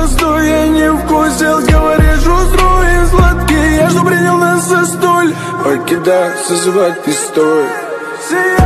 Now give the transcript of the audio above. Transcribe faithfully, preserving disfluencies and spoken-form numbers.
постой, я не вкусил. Говоришь, устроен сладкий, я что принял нас за столь. Покидаю, созывать пистоль.